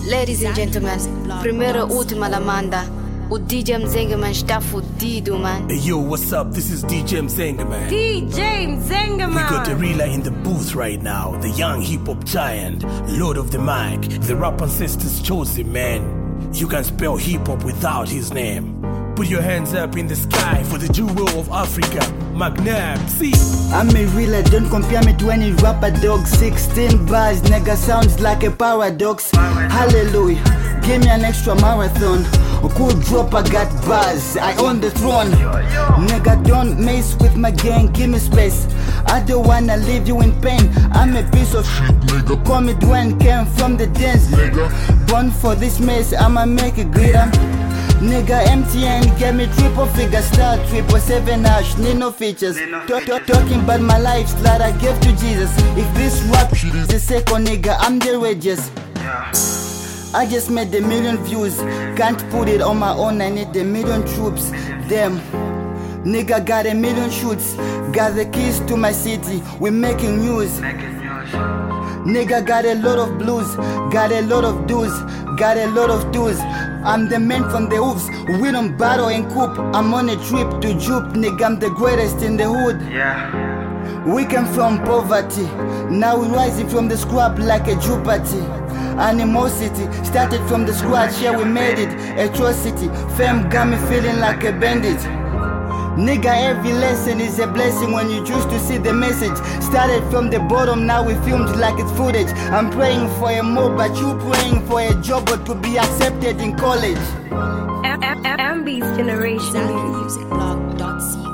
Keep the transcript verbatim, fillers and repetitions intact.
Ladies and gentlemen, primeira última la manda. O D J Mzenga man está fudido, man. Hey yo, what's up? This is D J Mzenga man. D J Mzenga man. We got the Rila in the booth right now. The young hip hop giant, Lord of the mic. The rap ancestors chosen man. You can spell hip hop without his name. Put your hands up in the sky for the jewel of Africa, Magnab. See, I'm a realer, don't compare me to any rapper dog. Sixteen bars, nigga sounds like a paradox. Hallelujah, give me an extra marathon. A cool drop, I got bars, I own the throne. Nigga, don't mess with my gang, give me space. I don't wanna leave you in pain. I'm a piece of shit, nigga. Call me Dwayne, came from the dance, nigga. Born for this mess, I'ma make it greater. Nigga, M T N get me triple figure star, triple seven hash, need no features. Talk, talk, talking about my lifestyle I gave to Jesus. If this rap shit is the second, nigga, I'm the wages. I just made a million views, can't put it on my own, I need a million troops. Damn, nigga got a million shoots, got the keys to my city, we making news. Nigga got a lot of blues, got a lot of dues, got a lot of dues. I'm the man from the hooves, we don't battle and coop. I'm on a trip to Jupe, nigga, I'm the greatest in the hood. Yeah. We came from poverty, now we rising from the scrap like a Jupiter. Animosity, started from the scratch, yeah we made it. Atrocity, fame got me feeling like a bandit. Nigga, every lesson is a blessing when you choose to see the message. Started from the bottom, now we filmed like it's footage. I'm praying for a more, but you praying for a job or to be accepted in college. M B Generation. Music blog dot c